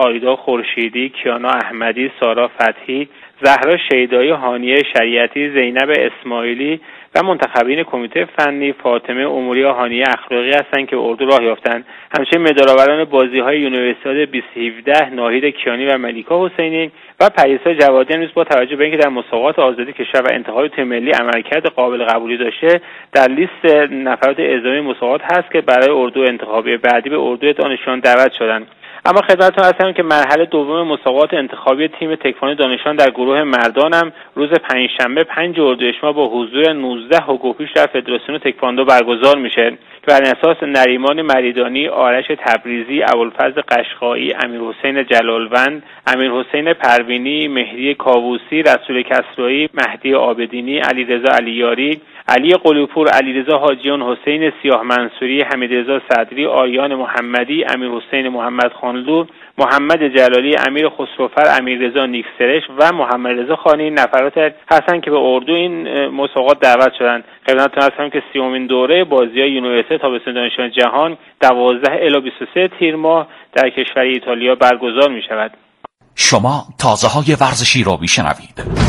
آیدا خورشیدی، کیانا احمدی، سارا فتحی، زهرا شیدایی، هانیه شریعتی، زینب اسماعیلی و منتخبین کمیته فنی فاطمه اموری و هانیه اخلاقی هستند که به اردو راه یافتند. همچنین مدال‌آوران بازی‌های یونیورسیاد 2017 ناهید کیانی و ملیکا حسینی و پریسا جوادی نیز با توجه به اینکه در مسابقات آزادی کشور و انتخابات تیم ملی عملکرد قابل قبولی داشته در لیست نفرات اعزامی مسابقات هست که برای اردو انتخابی بعدی به اردو دانشجویان دعوت شدند. اما خدمتتون هستم که مرحله دوم مسابقات انتخابی تیم تکواندو دانشجویان در گروه مردان هم روز پنجشنبه 5 اردیبهشت ماه با حضور 19 حقوقیش در فدراسیون تکواندو برگزار میشه که بر اساس نریمان مریدانی، آرش تبریزی، ابوالفضل قشقایی، امیرحسین جلالوند، امیرحسین پروینی، مهدی کاووسی، رسول کسرایی، مهدی عابدینی، علیرضا علیاری، علی قلی‌پور، علیرضا حاجیان، حسین سیاه منصوری، حمیدرضا صدری، آریان محمدی، امیرحسین محمد خانلو، محمد جلالی، امیر خسروفر، امیررضا نیکسرش و محمد رضا خانی نفرات هستند که به اردو این مسابقات دعوت شدند. خدمتتون هستم که 30مین دوره بازی‌های یونیورسیته تابستان دانشجویان جهان 12 الی 23 تیر ماه در کشور ایتالیا برگزار می‌شود. شما تازه‌های ورزشی را می‌شنوید.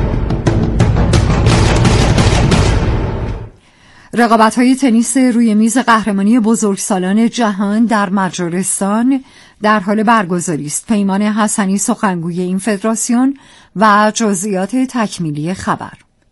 رقابت‌های تنیس روی میز قهرمانی بزرگسالان جهان در مجارستان در حال برگزاری است. پیمان حسنی سخنگوی این فدراسیون و جزئیات تکمیلی خبر.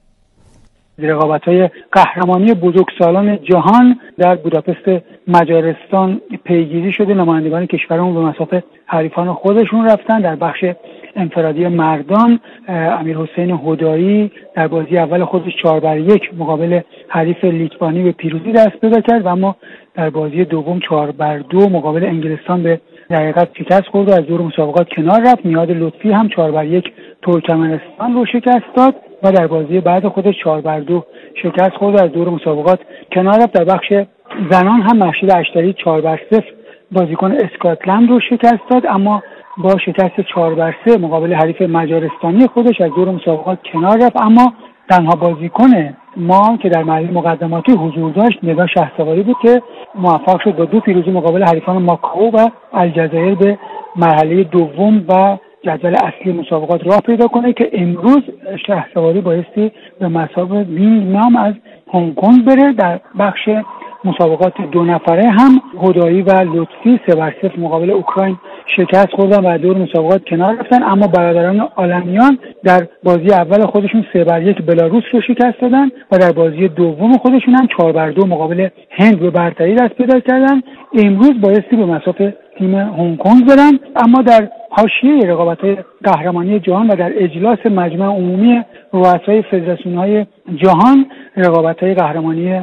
رقابت‌های قهرمانی بزرگسالان جهان در بوداپست مجارستان پیگیری شده. نمایندگان کشورمون به مصاف حریفان خودشون رفتن. در بخش انفرادی مردان امیرحسین هدایی در بازی اول خودش 4-1 مقابل حریف لیتوانی به پیروزی دست پیدا کرد و اما در بازی دوم 4-2 مقابل انگلستان به در حقیقت شکست خورد و از دور مسابقات کنار رفت. میاد لطفی هم 4-1 ترکمنستان رو شکست داد و در بازی بعد خودش 4-2 شکست خورد و از دور مسابقات کنار رفت. در بخش زنان هم مهشید اشتری 4-0 بازیکن اسکاتلند رو شکست داد، اما با شکست 4-3 مقابل حریف مجارستانی خودش از دور مسابقات کنار رفت. اما تنها بازیکن ما که در مرحله مقدماتی حضور داشت نگاه شهسواری بود که موفق شد با 2 پیروزی مقابل حریفان ماکائو و الجزایر به مرحله دوم و جدول اصلی مسابقات راه پیدا کنه که امروز شهسواری بایستی به مثابه وینگنام از هنگ کنگ بره. در بخش مسابقات 2 نفره هم هدایی و لطفی 3-0 مقابل اوکراین شکست خوردن و دور مسابقات کنار رفتن، اما برادران آلمیان در بازی اول خودشون 3-1 بلاروس رو شکست دادن و در بازی دوم خودشون هم 4-2 مقابل هند به برتری دست پیدا کردن. امروز بایستی به مسافه تیم هنگ کنگ برن. اما در حاشیه رقابت‌های قهرمانی جهان و در اجلاس مجمع عمومی رؤسای فدراسیون‌های جهان رقابت‌های قهرمانی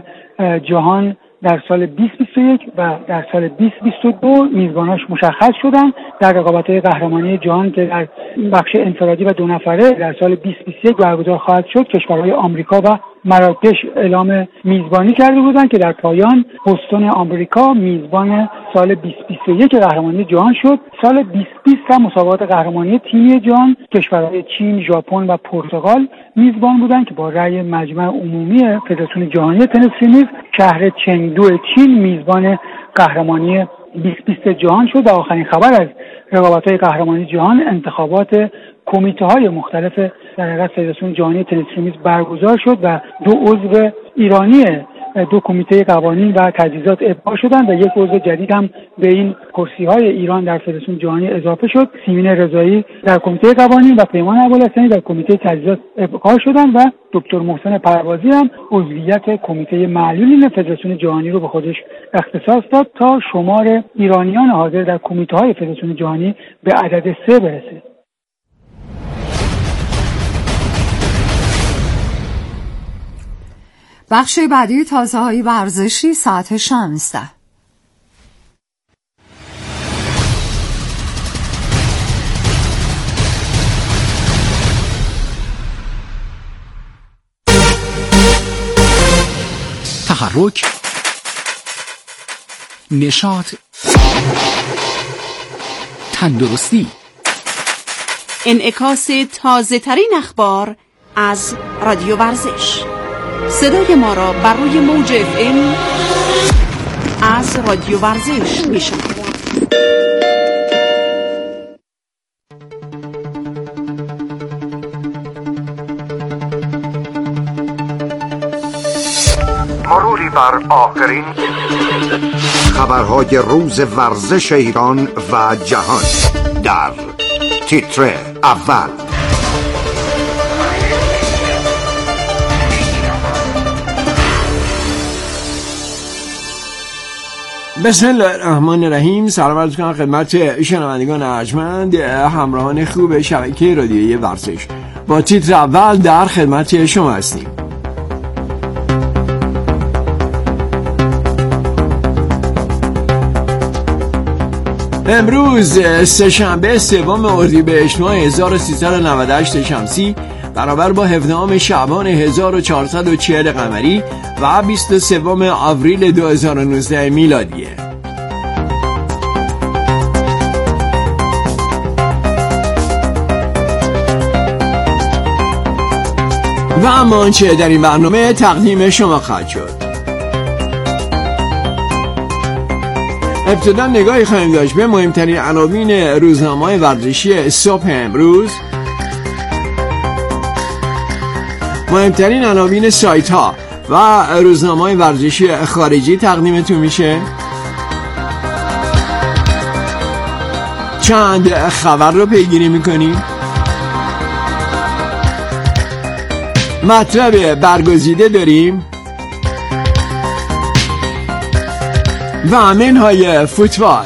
جهان در سال 2021 و در سال 2022 میزباناش مشخص شدن. در رقابت‌های قهرمانی جهان که در بخش انفرادی و 2 نفره در سال 2021 برگزار خواهد شد کشورهای آمریکا و مراکش اعلام میزبانی کرده بودند که در پایان بوستون آمریکا میزبان سال 2021 قهرمانی جهان شد. سال 2020 هم مسابقات قهرمانی تیمی جهان کشورهای چین، ژاپن و پرتغال میزبان بودند که با رأی مجمع عمومی فدراسیون جهانی تنیس نیز شهر چنگدو چین میزبان قهرمانی 2020 جهان شد. و آخرین خبر از رقابت‌های قهرمانی جهان انتخابات کمیته‌های مختلف در حقیقت فدراسیون جهانی تنیس نیز برگزار شد و 2 عضو ایرانی 2 کمیته قوانین و تجهیزات ابقا شدند و 1 عضو جدید هم به این کرسی‌های ایران در فدراسیون جهانی اضافه شد. سیمین رضایی در کمیته قوانین و پیمان ابوالحسنی در کمیته تجهیزات ابقا شدند و دکتر محسن پروازی هم عضویت کمیته معلولین فدراسیون جهانی رو به خودش اختصاص داد تا شمار ایرانیان حاضر در کمیته‌های فدراسیون جهانی به عدد 3 برسه. بخش بعدی تازه‌های ورزشی ساعت 16. تحرک، نشاط، تندرستی، انعکاس تازه ترین اخبار از رادیو ورزش. صدای ما را بر روی موج FM از رادیو ورزش میشنوید. نگاهی بر آخرین خبرهای روز ورزش ایران و جهان در تیتر اول. بسم الله الرحمن الرحیم. سلام عرض می‌کنم خدمت شنوندگان ارجمند همراهان خوب شبکه رادیویی ورزش. با تیتر اول در خدمت شما هستیم. امروز سه‌شنبه 3 اردیبهشت ماه 1398 شمسی برابر با 17 شعبان 1440 قمری و 23 آوریل 2019 میلادیه. و اما آنچه در این برنامه تقدیم شما خواهد شد. ابتدا نگاهی خواهیم داشت به مهمترین عناوین روزنامه‌های ورزشی صبح امروز، مهمترین عناوین سایت ها و روزنامه‌های ورزشی خارجی تقدیمتون میشه، چند خبر رو پیگیری میکنیم، مطلب برگزیده داریم و منهای فوتبال.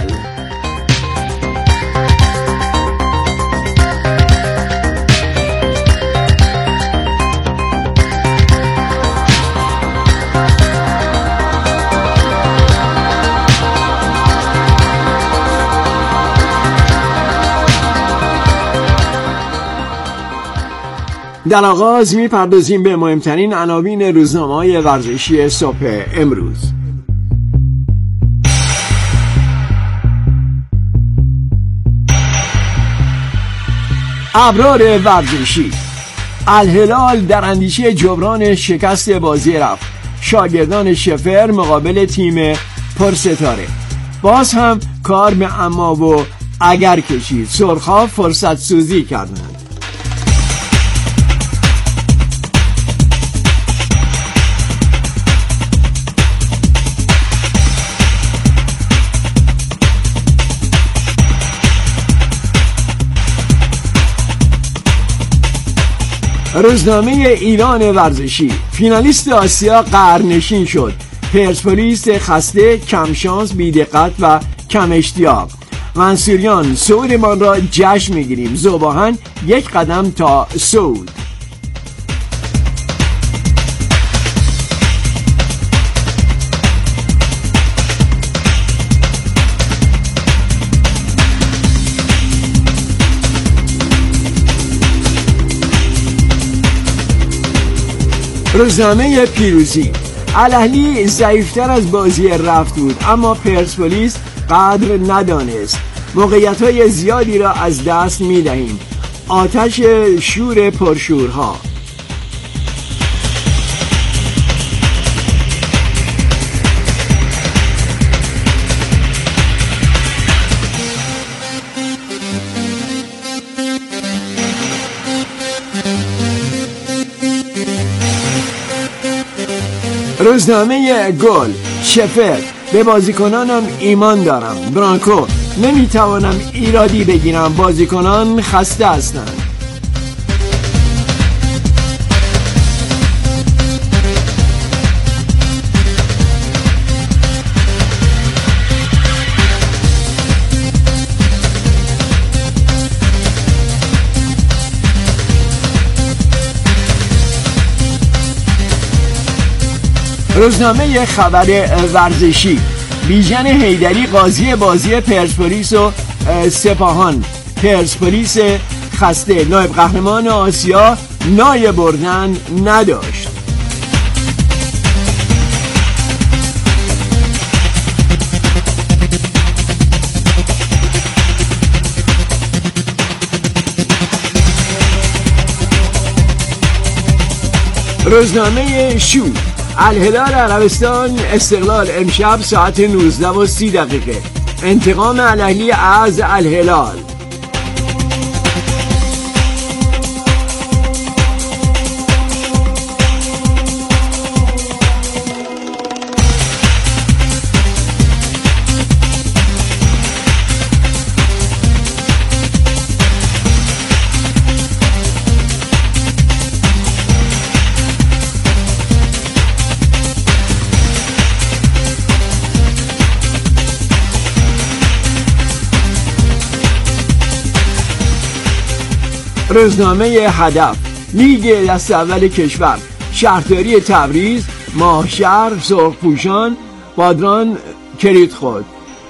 در آغاز میپردازیم به مهمترین عناوین روزنامه‌های ورزشی صبح امروز. ابرار ورزشی: الهلال در اندیشه جبران شکست بازی رفت. شاگردان شفر مقابل تیم پرستاره. باز هم کار به اما و اگر کشید. سرخا فرصت سوزی کردند. روزنامه ایران ورزشی: فینالیست آسیا قهرنشین شد. پرسپولیس خسته، کم شانس، بی‌دقت و کم اشتیاق. منصوریان: صعودمان را جشن میگیریم. ذوباهن: یک قدم تا صعود. روزنامه پیروزی: الاهلی ضعیفتر از بازی رفت بود اما پرسپولیس قدر ندانست. موقعیت‌های زیادی را از دست می‌دهیم. آتش شور پرشورها. روزنامه گل: شفر: به بازیکنانم ایمان دارم. برانکو: نمیتوانم ایرادی بگیرم، بازیکنان خسته هستند. روزنامه خبر ورزشی: بیژن حیدری قاضی بازی پرسپولیس و سپاهان. پرسپولیس خسته، نایب قهرمان آسیا نای بردن نداشت. روزنامه شو: الهلال عربستان استقلال امشب ساعت 19:30. انتقام الاهلی از الهلال. روزنامه هدف، لیگ دست اول کشور، شهرداری تبریز، ماهشهر، سرخپوشان، بادران، کلیدخود.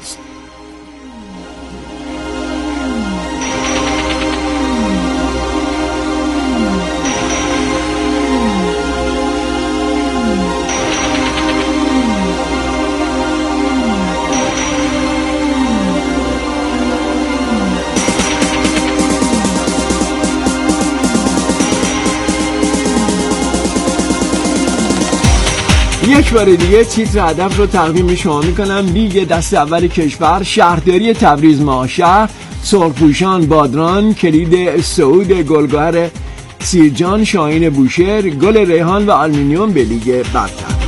یک بار دیگه تیتر هدف رو تقدیم شما میکنم. لیگ دست اول کشور، شهرداری تبریز، ماهشهر، سرخپوشان، بادران، کلید سعود، گلگهر سیرجان، شاهین بوشهر، گل ریحان و آلومینیوم به لیگ برتر.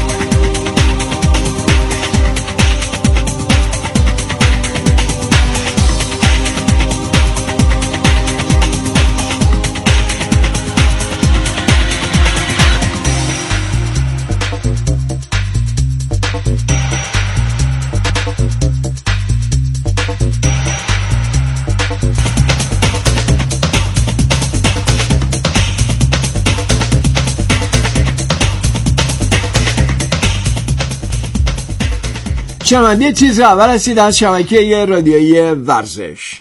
شنونده تیتر اول هستید از شبکه رادیویی ورزش.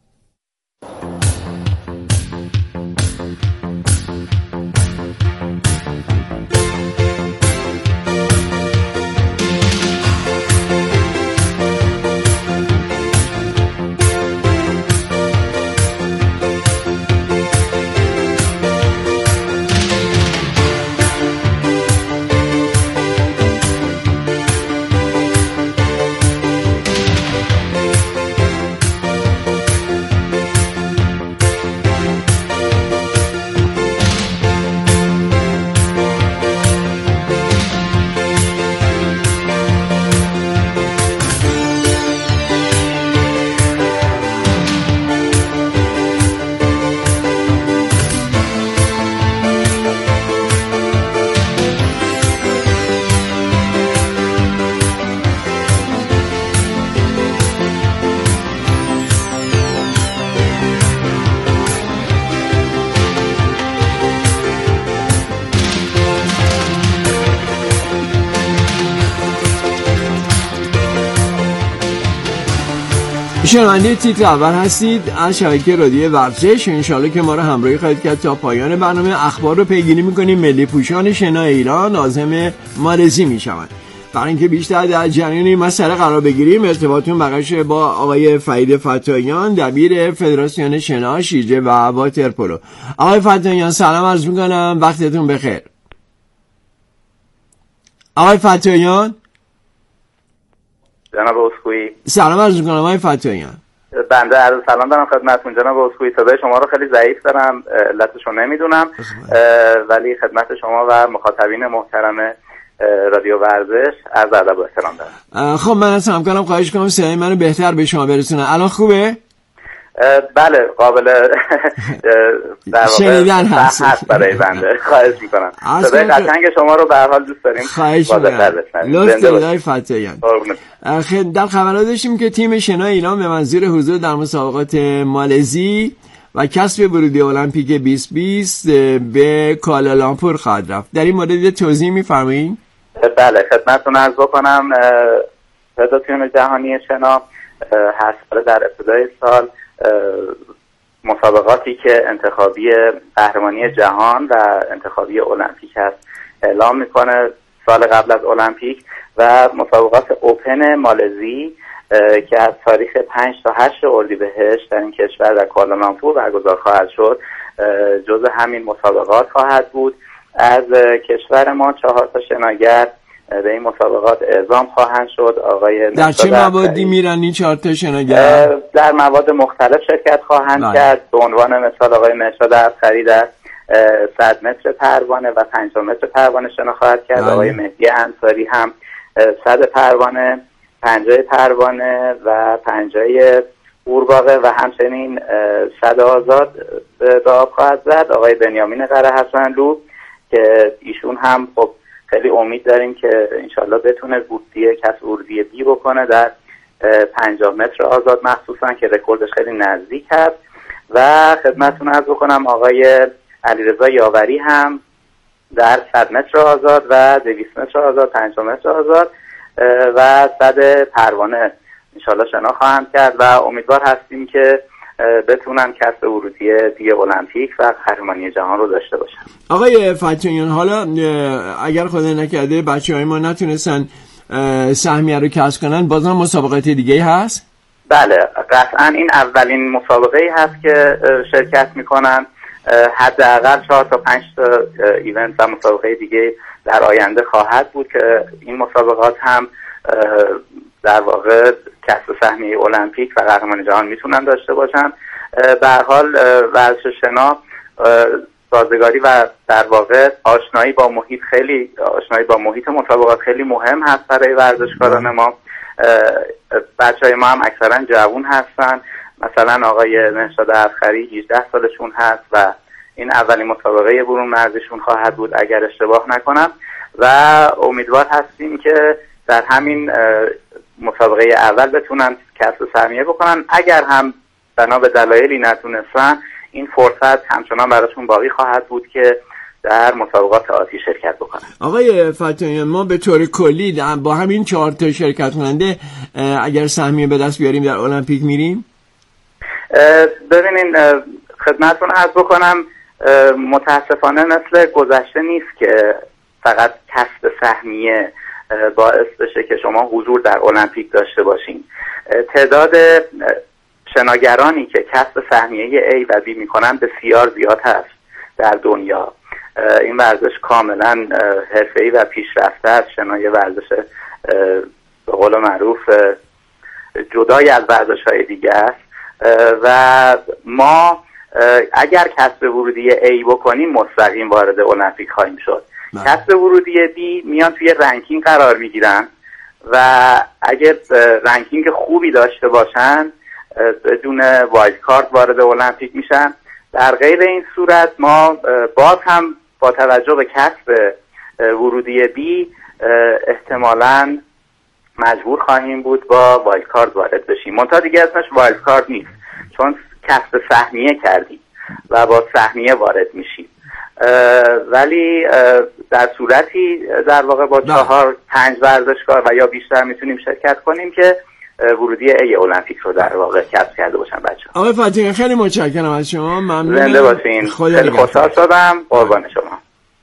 شنونده تیتر اول هستید از شبکه رادیویی ورزش. انشالله که ما رو همراهی خواهید کرد تا پایان برنامه. اخبار رو پیگیری میکنیم. ملی پوشان شنا ایران عازم مالزی میشوند. برای اینکه بیشتر در جریان این مسئله قرار بگیریم، ارتباطتون بقیش با آقای فرید فتاییان، دبیر فدراسیون شنا، شیرجه و واترپولو. آقای فتاییان سلام عرض میکنم، وقتتون بخیر. آقای فتاییان جناب اسکوئی سلام عرض میکنم. آقای فتاییان بنده عرض سلام دارم خدمتتون جناب اسکوئی. صدای شما رو خیلی ضعیف دارم، علتش رو نمیدونم، ولی خدمت شما و مخاطبین محترم رادیو ورزش عرض ادب و احترام دارم. خب من از همکارم خواهش کنم صدای منو بهتر به شما برسونن. الان خوبه؟ بله قابل شنیدن هست برای بنده. خواهش میکنم. صدای قشنگ شما رو به هر حال دوست داریم. خواهش میکنم. لطف دارید فتاییان. در خبرات داشتیم که تیم شنا ایران به منظور حضور در مسابقات مالزی و کسب ورودی المپیک 2020 به کوالالامپور خواهد رفت. در این مورد توضیح می‌فرمایید؟ بله خدمتتون عرض بکنم. فدراسیون جهانی شنا هر سال در ابتدای سال مسابقاتی که انتخابی قهرمانی جهان و انتخابی المپیک هست اعلام میکنه سال قبل از المپیک، و مسابقات اوپن مالزی که از تاریخ 5 تا 8 اردیبهشت در این کشور در کوالالامپور برگزار خواهد شد جزء همین مسابقات خواهد بود. از کشور ما 4 تا شناگر به این مسابقات اعزام خواهند شد. آقای در چه موادی میرن این 4 تا شناگر؟ در مواد مختلف شرکت خواهند کرد. به عنوان مثال آقای مهرشاد افسری در 100 متر پروانه و 50 متر پروانه شنا خواهد کرد. آقای مهدی انصاری هم 100 پروانه، 50 پروانه و 50 قورباغه و همچنین 100 آزاد به آب خواهد زد. آقای بنیامین قرهحسنلو که ایشون هم خب خیلی امید داریم که انشالله بتونه کسب ورودی بی بکنه در 50 متر آزاد مخصوصا که رکوردش خیلی نزدیک هست. و خدمتتون عرض بکنم آقای علیرضا یاوری هم در 100 متر آزاد و 200 متر آزاد، 50 متر آزاد و 100 پروانه انشالله شنا خواهند کرد و امیدوار هستیم که بتونن کسب ورودی دیگه المپیک و قهرمانی جهان رو داشته باشن. آقای فتحیان، حالا اگر خدا نکرده بچه‌های ما نتونستن سهمیه رو کسب کنن، بازم مسابقات دیگه هست؟ بله قطعا این اولین مسابقه هست که شرکت میکنن. حداقل 4 تا 5 تا ایونت و مسابقه دیگه در آینده خواهد بود که این مسابقات هم در واقع کسب سهمیه المپیک و قهرمانی جهان میتونن داشته باشن. به هر حال ورزش شنا سازگاری و در واقع آشنایی با محیط مسابقات خیلی مهم هست برای ورزشکاران ما. بچهای ما هم اکثرا جوان هستن، مثلا آقای مهشاد افخری 18 سالشون هست و این اولین مسابقه برون مرزشون خواهد بود اگر اشتباه نکنم و امیدوار هستیم که در همین مسابقه اول بتونن کسب سهمیه بکنن. اگر هم بنا به دلایلی نتونستن، این فرصت همچنان براشون باقی خواهد بود که در مسابقات آتی شرکت بکنن. آقای فتحیان، ما به طور کلی با همین 4 تا شرکت کننده اگر سهمیه به دست بیاریم در المپیک میریم؟ ببینین خدمتتون عرض بکنم متاسفانه مثل گذشته نیست که فقط کسب سهمیه باعث بشه که شما حضور در المپیک داشته باشین. تعداد شناگرانی که کسب سهمیه A و B میکنن بسیار زیاد هست در دنیا. این ورزش کاملا حرفه‌ای و پیشرفته است. شنای ورزش به قول معروف جدای از ورزش‌های دیگه است و ما اگر کسب ورودی A بکنیم مستقیم وارد المپیک خواهیم شد. کسب ورودی B میان توی رنکینگ قرار میگیرن و اگر رنکینگ خوبی داشته باشن بدون وایلد کارت وارد المپیک میشن. در غیر این صورت ما باز هم با توجه به کسب ورودی B احتمالاً مجبور خواهیم بود با وایلد کارت وارد بشیم. منتها دیگه اسمش وایلد کارت نیست، چون کسب سهمیه کردیم و با سهمیه وارد میشیم. ولی در صورتی در واقع با 4-5 ورزشکار و یا بیشتر میتونیم شرکت کنیم که ورودی ای المپیک رو در واقع کسب کرده باشن بچه. آقای فتحیان خیلی متشکرم از شما، ممنونم. زنده باشین. خیلی خوشحال شدم. قربان شما.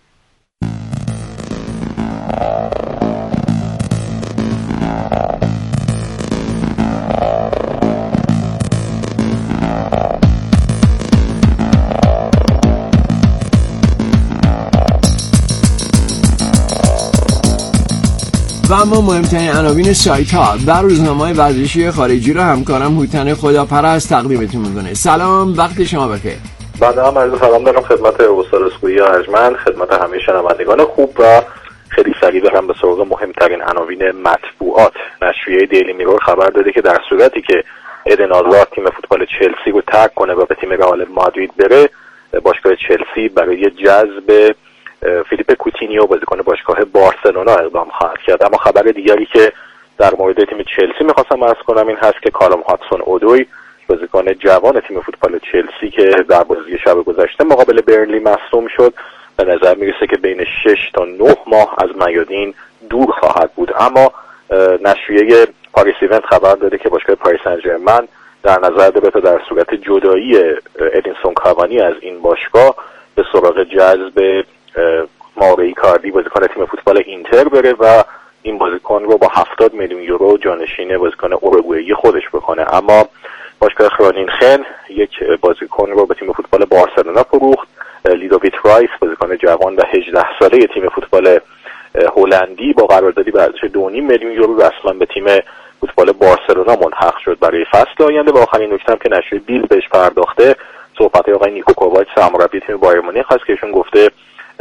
و اما مهمترین عناوین سایت ها و روزنامه‌های ورزشی خارجی رو همکارم هوتن خداپرست تقدیمتون میکنه. سلام، وقت شما بخیر. بنده هم عرض سلام دارم خدمت استاد رسکویی ارجمند، خدمت همه شنوندگان خوب و خیلی سریع برم به سراغ مهمترین عناوین مطبوعات. نشریه دیلی میرور خبر داده که در صورتی که ایدن آزار تیم فوتبال چلسی رو ترک کنه و به تیم رئال مادرید بره، باشگاه چلسی برای جذب فیلیپ کوتینیو بازیکن باشگاه بارسلونا اقدام خواهد کرد. اما خبر دیگری که در مورد تیم چلسی میخواستم عرض کنم این هست که کالوم هاتسون اودوی بازیکن جوان تیم فوتبال چلسی که در بازی شب گذشته مقابل برنلی مصدوم شد، به نظر میرسه که بین 6 تا 9 ماه از میادین دور خواهد بود. اما نشریه پاریس ایونت خبر داده که باشگاه پاریس سن ژرمن در نظر داره تا در صورت جدایی ادینسون کاوانی از این باشگاه به سراغ جذب ماورو ایکاردی بازیکن تیم فوتبال اینتر بره و این بازیکن رو با 70 میلیون یورو جانشین بازیکن اوروگوئه‌ای خودش بکنه. اما باشگاه خرونینخن یک بازیکن رو به تیم فوتبال بارسلونا فروخت. لیدوویت رایس بازیکن جوان و 18 ساله تیم فوتبال هلندی با قراردادی به ارزش 2.5 میلیون یورو رسما به تیم فوتبال بارسلونا ملحق شد برای فصل آینده. و آخرین نکته هم که نشریه بیل بهش پرداخته صحبت آقای نیکو کوواچ سرمربی تیم بایر مونیخ هست که ایشون گفته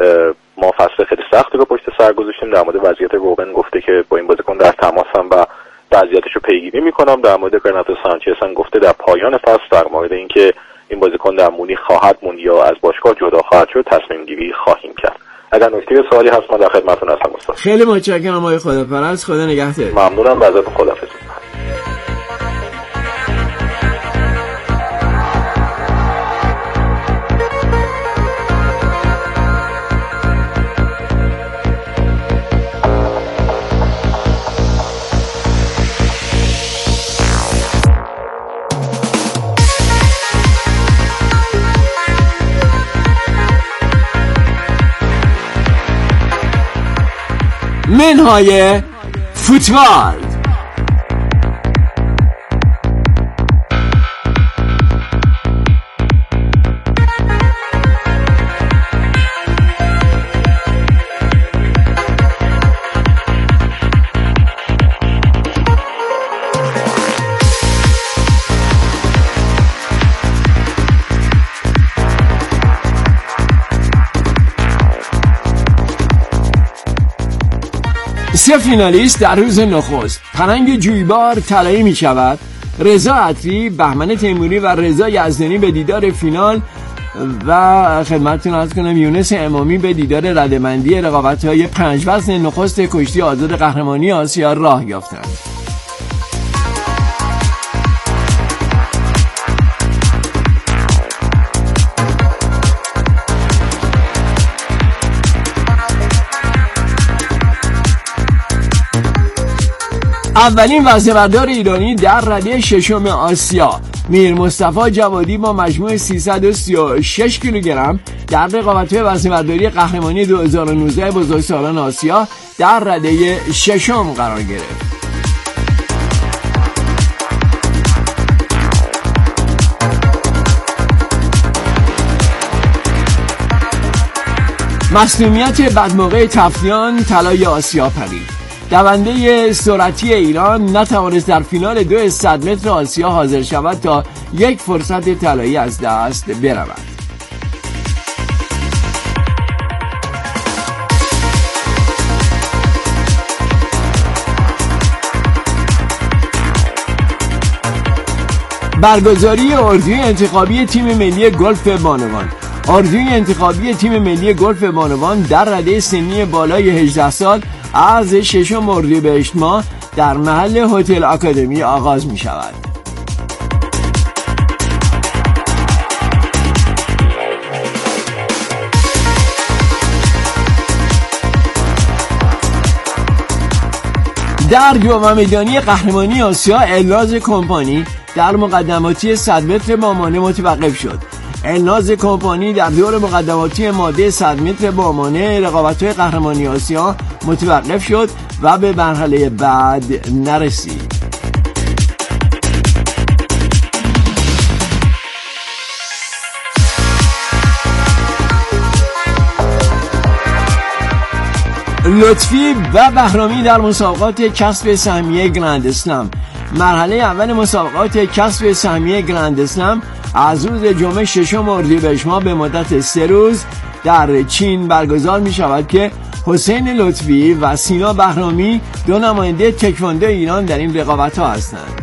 ما فصل خیلی سختی رو پشت سر گذاشتیم. در مورد وضعیت روبن گفته که با این بازیکن در تماسم و وضعیتش رو پیگیری میکنم. در مورد رناتو سانچز هم گفته در پایان فصل در مورد اینکه این بازیکن در مونیخ خواهد موند یا از باشگاه جدا خواهد شد تصمیم گیری خواهیم کرد. اگر نکته سوالی هست من در خدمتتون هستم استاد. خیلی متشکرم آقای خداپرست، خدا نگهدار. ممنونم، ازتون خداحافظ. منهای فوتبال. سه فینالیست در روز نخست. پرنگ جویبار طلایی می شود. رضا عطری، بهمن تیموری و رضا یزدانی به دیدار فینال و خدمتتون عرض کنم یونس امامی به دیدار رده‌بندی رقابت‌های 5 وزن نخست کشتی آزاد قهرمانی آسیا راه یافتند. اولین وزنه‌بردار ایرانی در رده ششم آسیا میر مصطفی جوادی با مجموع 336 کیلوگرم در رقابت‌های وزنه‌برداری قهرمانی 2019 بزرگسالان آسیا در رده ششم قرار گرفت. مصدومیت بدموقع تفنیان طلای آسیا پرید. دونده سرعتی ایران نتوانست در فینال 200 متر آسیا حاضر شود تا یک فرصت طلایی از دست برود. برگزاری اردوی انتخابی تیم ملی گلف بانوان. اردوی انتخابی تیم ملی گلف بانوان در رده سنی بالای 18 سال از 6 اردیبهشت ماه در محل هتل آکادمی آغاز می شود. در دوم میدانی قهرمانی آسیا الناز کمپانی در مقدماتی 100 متر با مانع متوقف شد. الناز کمپانی در دور مقدماتی ماده 100 متر با مانع رقابت‌های قهرمانی آسیا متوقف شد و به مرحله بعد نرسید. لطفی و بهرامی در مسابقات کسب سهمیه گرند اسلم. مرحله اول مسابقات کسب سهمیه گرند اسلم از روز جمعه 6 اردیبهشت ماه به مدت 3 روز در چین برگزار می شود که حسین لطفی و سینا بهرامی دو نماینده تکواندو ایران در این رقابت ها هستند.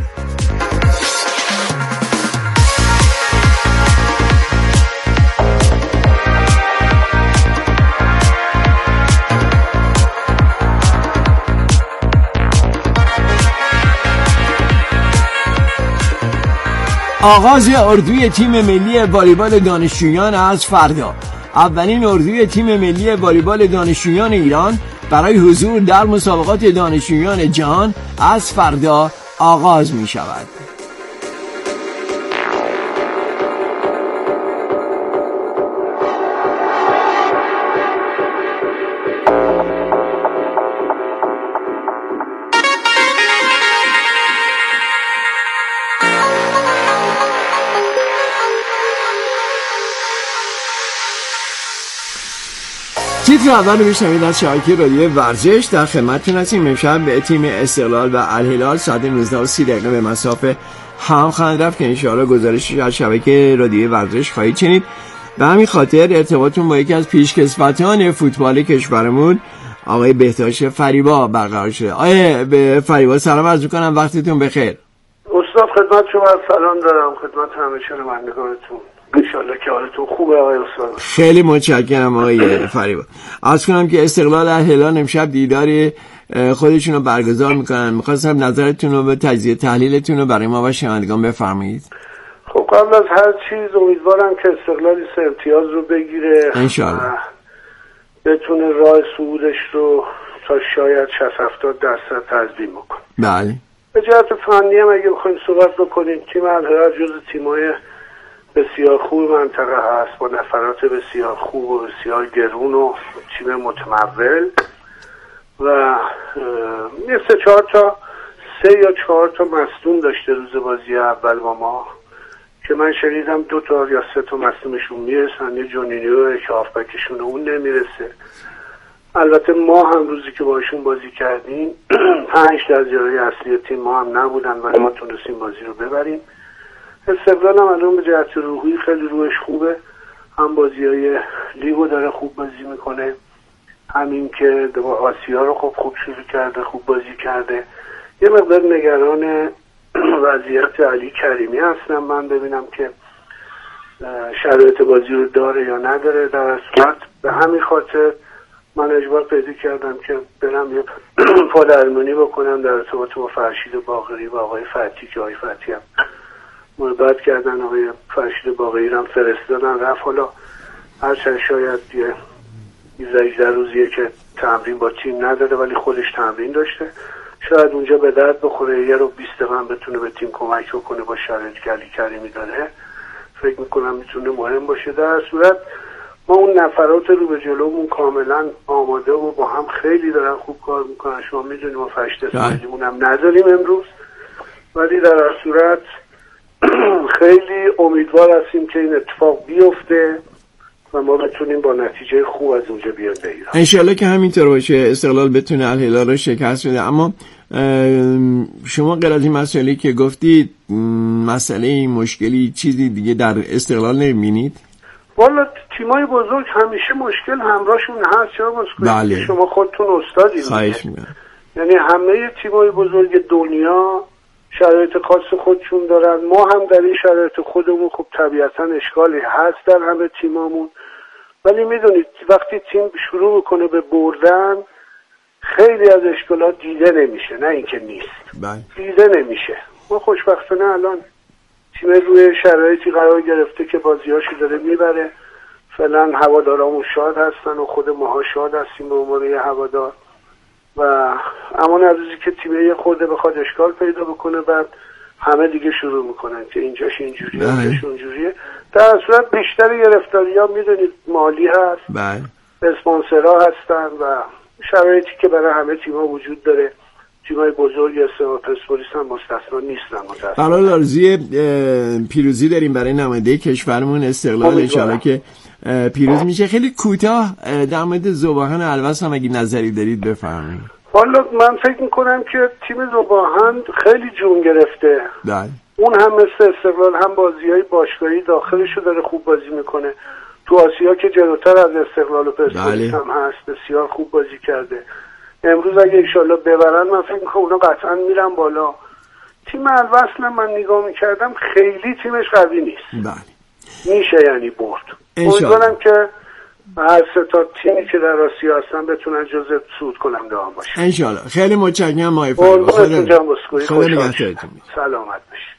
آغاز اردوی تیم ملی والیبال دانشجویان از فردا. اولین اردوی تیم ملی والیبال دانشجویان ایران برای حضور در مسابقات دانشجویان جهان از فردا آغاز می شود. تیتر اول رو میشنوید از شبکه رادیو ورزش. در خدمتتون هستیم. امشب به تیم استقلال و الهلال ساعت 19:30 به مسافه هم خواهند رفت که انشاءالله گزارشش از شبکه رادیو ورزش خواهید شنید. به همین خاطر ارتباطتون با یکی از پیشکسوتان فوتبال کشورمون آقای بهداشت فریبا برقرار شده. آقای فریبا سلام عرض می‌کنم، وقتتون بخیر. استاد خدمت شما سلام دارم، خدمت همه شنوندگانتون. انشالله که حالتون خوبه آقای استاد. خیلی متشکرم آقای فریبا. عرض کنم که استقلال الهلال امشب دیدار خودشون رو برگزار میکنن. میخواستم نظرتون رو به تجزیه تحلیلتون رو برای ما و شنوندگان بفرمایید. خب قبل از هر چیز امیدوارم که استقلال سه امتیاز رو بگیره انشالله، بتونه راه صعودش رو تا شاید 60-70% تضمین بکنه. بله. به جهت فنی هم اگه بخوایم صحبت بکنیم تیم الهلال جز تیم‌های بسیار خوب منطقه هست با نفرات بسیار خوب و بسیار گرون و تیم متمول و یه 3 یا 4 تا مصدوم داشته روز بازی اول با ما که من شنیدم 2 تا یا 3 تا مصدومشون میرسن، یه جونینیو که هافبکشون اون نمیرسه. البته ما هم روزی که باشون بازی کردیم 5 تا از یارای اصلی تیم ما هم نبودن ولی ما تونستیم بازی رو ببریم. استقلال هم الان به جهت روحی خیلی روش خوبه، هم بازی‌های لیگو داره خوب بازی میکنه، همین که آسیا رو خوب شروع کرده، خوب بازی کرده. یه مقدار نگران وضعیت علی کریمی هستم من، ببینم که شرایط بازی رو داره یا نداره. در اصل به همین خاطر من اجبار پیدا کردم که برم یه پادرمانی بکنم در ارتباط با فرشید باقری و آقای فتحی که آقای فتحی هم محبت کردن، آقای فرشید باقری هم فرستادن رفت. حالا هرچند شاید یه 18 روزیه که تمرین با تیم نداره ولی خودش تمرین داشته، شاید اونجا به درد بخوره، یه رو 20 دقیقه بتونه به تیم کمک بکنه با شرایطی که علی کریمی داره. فکر میکنم میتونه مهم باشه. در صورت ما اون نفرات رو به جلومون کاملا آماده و با هم خیلی دارن خوب کار میکنن. شما میدونیم ما فرشت اسماعیلیمون هم نداریم امروز، ولی در صورت خیلی امیدوار هستیم که این اتفاق بیفته و ما بتونیم با نتیجه خوب از اونجا بیایم به ایران. انشالله که همینطور باشه، استقلال بتونه الهلال رو شکست بده. اما شما غیر از این مسئله که گفتید مسئله مشکلی چیزی دیگه در استقلال نمی‌بینید؟ والا تیمای بزرگ همیشه مشکل همراهشون هست. چرا بله. شما خودتون استادی. خواهش می‌کنم. یعنی همه تیمای بزرگ دنیا شرایط خاص خودشون دارن، ما هم در این شرایط خودمون خب طبیعتا اشکالی هست در همه تیمامون، ولی میدونید وقتی تیم شروع کنه به بردن خیلی از اشکالات دیده نمیشه، نه اینکه نیست. دیده نمیشه. ما خوشبختانه الان تیم روی شرایطی قرار گرفته که بازیاشو داره میبره. فعلا هوادارامون شاد هستن و خود ماها شاد هستیم به عنوان یه هوادار، و اما روزی که تیمه خورده بخواد اشکال پیدا بکنه بعد همه دیگه شروع میکنن که اینجاش اینجوریه اونجاش اونجوریه. در صورت بیشتر گرفتاری ها میدونید مالی هست، اسپانسرها هستن و شرایطی که برای همه تیم‌ها وجود داره. تیم‌های بزرگ استقلال پرسپولیس هم مستثنا نیستن. برای آرزوی پیروزی داریم برای نماینده کشورمون استقلال، انشالله که پیروز میشه. خیلی کوتاه در مورد ذوب‌آهن الوس هم اگه نظری دارید بفرمایید. والا من فکر میکنم که تیم ذوب‌آهن خیلی جون گرفته. اون هم مثل استقلال هم بازی‌های باشگاهی داخلشو داره خوب بازی میکنه. تو آسیا که جلوتر از استقلال و پرسپولیس هم هست، بسیار خوب بازی کرده. امروز اگه انشالله ببرن من فکر میکنم اونا قطعا میرن بالا. تیم الوصل من نگاه میکردم خیلی تیمش قوی نیست. میشه یعنی برد. امیدوارم که هر 3 تا تیمی که در آسیا هستن بتونن جزو صعود کننده هم باشن انشالله. خیلی متشکرم مای فرما. خدا سلامت باشید.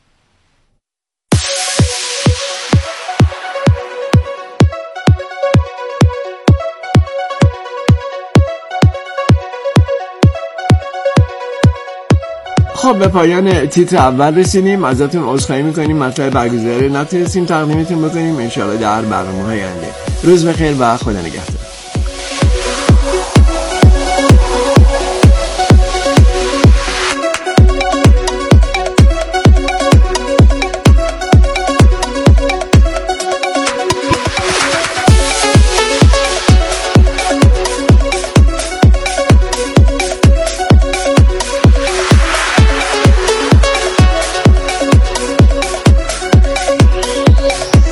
خب به پایان تیتر اول رسیدیم. ازتون عذرخواهی میکنیم مطلب برگزاری نتونستیم تقدیمتون بکنیم. انشاءالله در برنامه‌های آینده. روز بخیر و خدا نگهدار.